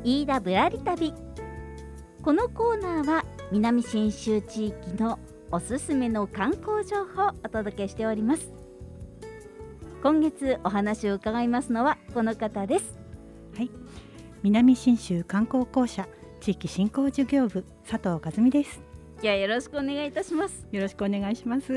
飯田ぶらり旅。このコーナーは南信州地域のおすすめの観光情報をお届けしております。今月お話を伺いますのはこの方です。 はい、南信州観光公社地域振興事業部佐藤和美です。 じゃあよろしくお願いいたします。 よろしくお願いします。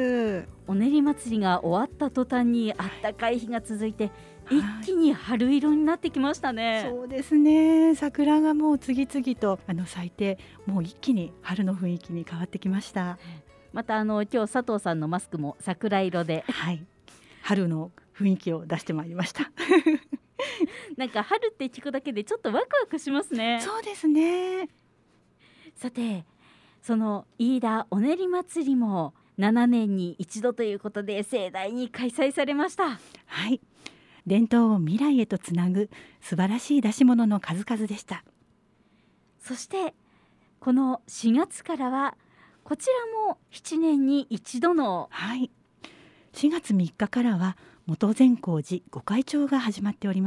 お練り祭りが終わった途端にあったかい日が続いて、一気に春色になってきましたね。 そうですね、桜がもう次々と咲いて、もう一気に春の雰囲気に変わってきました。 また今日佐藤さんのマスクも桜色で、 はい、春の雰囲気を出してまいりましたなんか春って聞くだけでちょっとワクワクしますね。 そうですね。 さて、その飯田お練り祭りも7年に一度ということで盛大に開催されました。 はい、伝統を未来へとつなぐ素晴らしい出し物の数々でした。 そしてこの4月からはこちらも7年に一度の、 はい、4月3日からは元善光寺御開帳が始まっております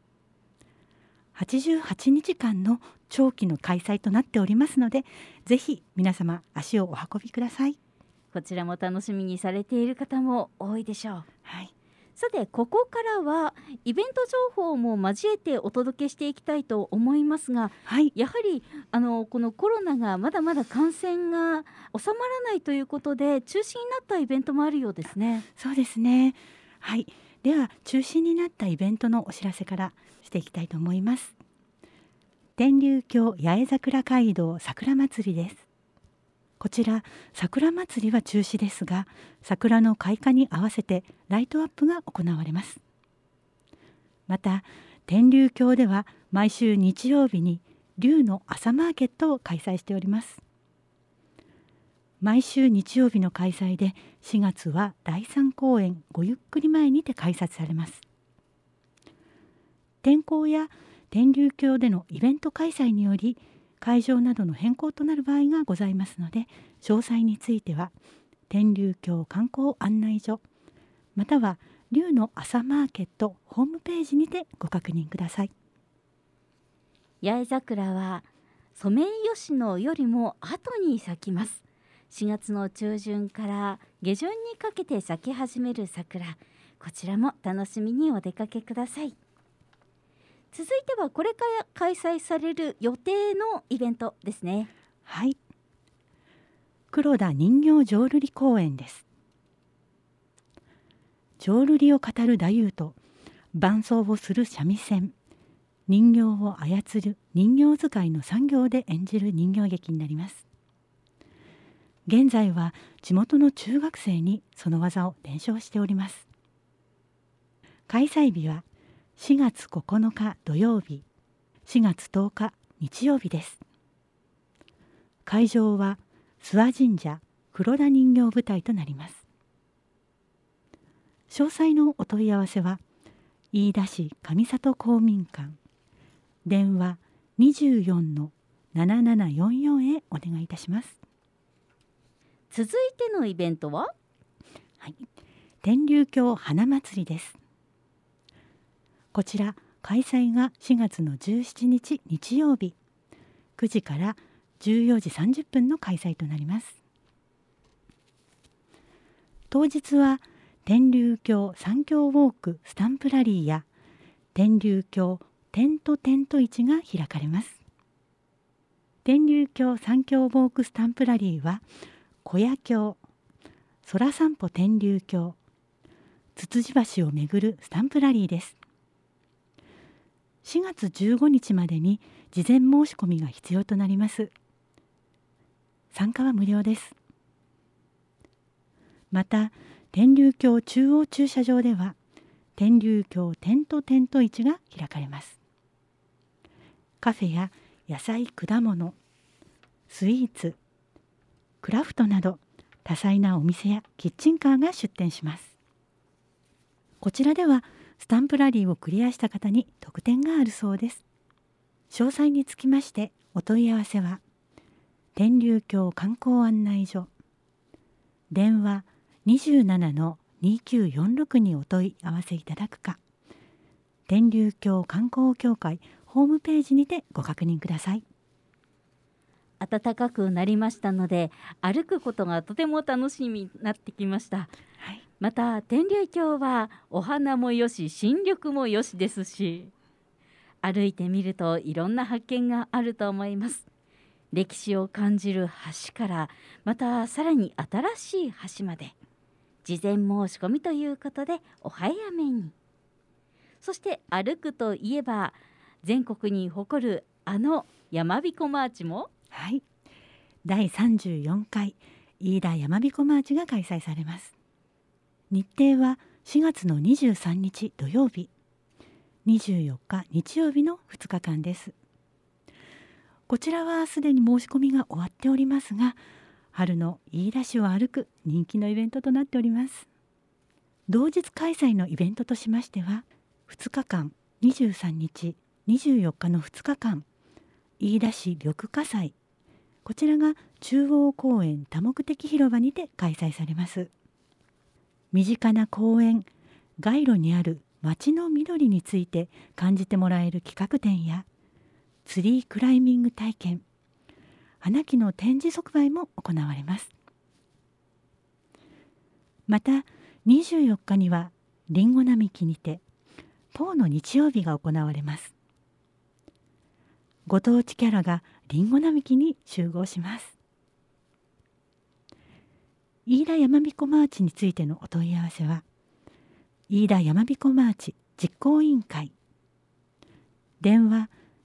。88日間の長期の開催となっておりますので、ぜひ皆様足をお運びください。 こちらも楽しみにされている方も多いでしょう。 はい、 さて、ここからはイベント情報も交えてお届けしていきたいと思いますが、 はい、 やはりこのコロナがまだまだ感染が収まらないということで中止になったイベントもあるようですね。 そうですね。はい、では中止になったイベントのお知らせからしていきたいと思います。天竜峡八重桜街道桜祭りです。こちら桜祭りは中止ですが、桜の開花に合わせてライトアップが行われます。また天竜峡では毎週日曜日に竜の朝マーケットを開催しております。毎週日曜日の開催で4月は第3公演ごゆっくり前にて開催されます。天候や天竜峡でのイベント開催により会場などの変更となる場合がございますので、詳細については天竜峡観光案内所または竜の朝マーケットホームページにてご確認ください。 八重桜はソメイヨシノよりも後に咲きます。4月の中旬から下旬にかけて咲き始める桜、こちらも楽しみにお出かけください。続いてはこれから開催される予定のイベントですね。 はい、黒田人形浄瑠璃公演です。浄瑠璃を語る太夫と伴奏をする三味線、人形を操る人形使いの3行で演じる人形劇になります。現在は地元の中学生にその技を伝承しております。開催日は4月9日土曜日、4月10日日曜日です。会場は諏訪神社黒田人形舞台となります。詳細のお問い合わせは飯田市上里公民館電話 24-7744 へお願いいたします。 続いてのイベントは、 はい、天竜峡花祭りです。こちら開催が4月の17日日曜日、9時から14時30分の開催となります。当日は天竜峡三峡ウォークスタンプラリーや天竜峡テント市が開かれます。天竜峡三峡ウォークスタンプラリーは小屋峡、空散歩天竜峡、つつじ橋をめぐるスタンプラリーです。4月15日までに事前申し込みが必要となります。参加は無料です。また天竜峡中央駐車場では天竜峡テント市が開かれます。カフェや野菜果物、スイーツ、クラフトなど多彩なお店やキッチンカーが出店します。こちらではスタンプラリーをクリアした方に特典があるそうです。詳細につきましてお問い合わせは天竜峡観光案内所電話 27-2946 にお問い合わせいただくか、天竜峡観光協会ホームページにてご確認ください。 暖かくなりましたので、歩くことがとても楽しみになってきました。 はい、 また天竜峡はお花もよし新緑もよしですし、歩いてみるといろんな発見があると思います。歴史を感じる橋から、またさらに新しい橋まで、事前申し込みということでお早めに。そして歩くといえば、全国に誇るあの山彦マーチも、 はい、第34回飯田山彦マーチが開催されます。日程は4月の23日土曜日、24日日曜日の2日間です。こちらはすでに申し込みが終わっておりますが、春の飯田市を歩く人気のイベントとなっております。同日開催のイベントとしましては、2日間23日24日の2日間、飯田市緑化祭、こちらが中央公園多目的広場にて開催されます。身近な公園、街路にある街の緑について感じてもらえる企画展や、ツリークライミング体験、花木の展示即売も行われます。また24日にはりんご並木にてポーの日曜日が行われます。ご当地キャラがりんご並木に集合します。飯田山彦マーチについてのお問い合わせは、飯田山彦マーチ実行委員会、電話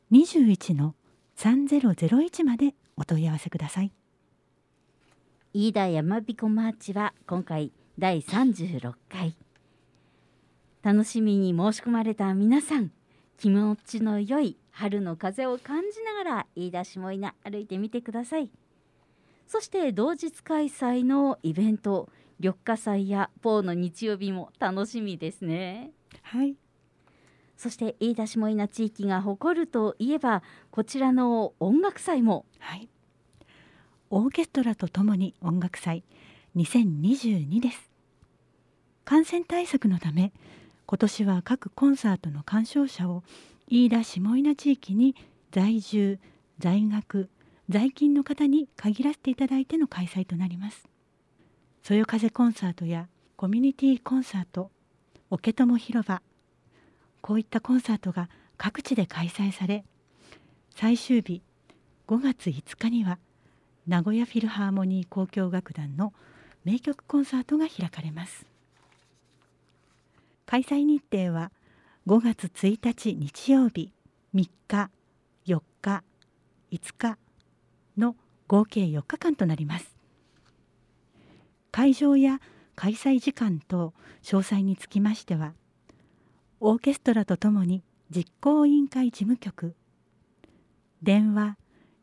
21-3001までお問い合わせください。 飯田山彦マーチは今回第36回。楽しみに申し込まれた皆さん、気持ちの良い春の風を感じながら飯田下稲歩いてみてください。そして同日開催のイベント、緑化祭やポーの日曜日も楽しみですね。 はい、 そして飯田下稲地域が誇るといえば、こちらの音楽祭も、 はい、オーケストラとともに音楽祭2022です。感染対策のため、今年は各コンサートの鑑賞者を飯田下稲地域に在住、在学、在勤の方に限らせていただいての開催となります。そよ風コンサートやコミュニティコンサート、おけとも広場、こういったコンサートが各地で開催され、最終日5月5日には名古屋フィルハーモニー交響楽団の名曲コンサートが開かれます。開催日程は5月1日日曜日、3日、4日、5日の合計4日間となります。会場や開催時間等詳細につきましては、オーケストラとともに実行委員会事務局、電話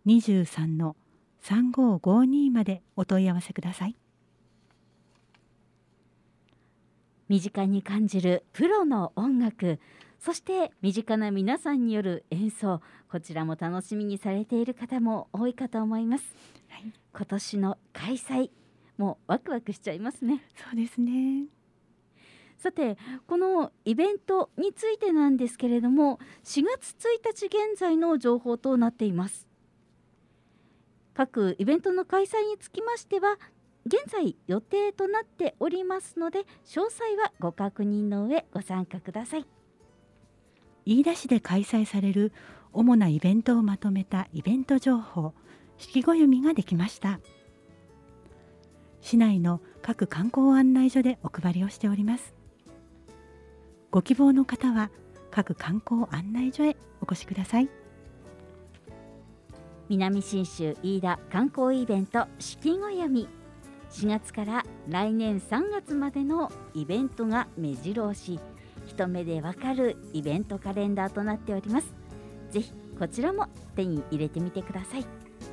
23-3552までお問い合わせください。 身近に感じるプロの音楽、そして身近な皆さんによる演奏、こちらも楽しみにされている方も多いかと思います。 はい、 今年の開催、もうワクワクしちゃいますね。 そうですね。 さて、このイベントについてなんですけれども、4月1日現在の情報となっています。各イベントの開催につきましては現在予定となっておりますので、詳細はご確認の上ご参加ください。 飯田市で開催される主なイベントをまとめたイベント情報、式ご読みができました。市内の各観光案内所でお配りをしております。ご希望の方は各観光案内所へお越しください。 南信州飯田観光イベント式ご読み、4月から来年3月までのイベントが目白押し、一目でわかるイベントカレンダーとなっております。ぜひこちらも手に入れてみてください。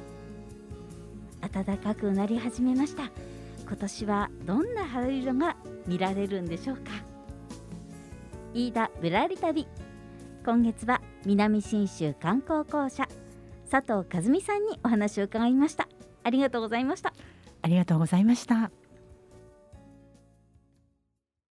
暖かくなり始めました。今年はどんな春色が見られるんでしょうか。飯田ぶらり旅、今月は南信州観光公社佐藤和美さんにお話を伺いました。ありがとうございました。 ありがとうございました。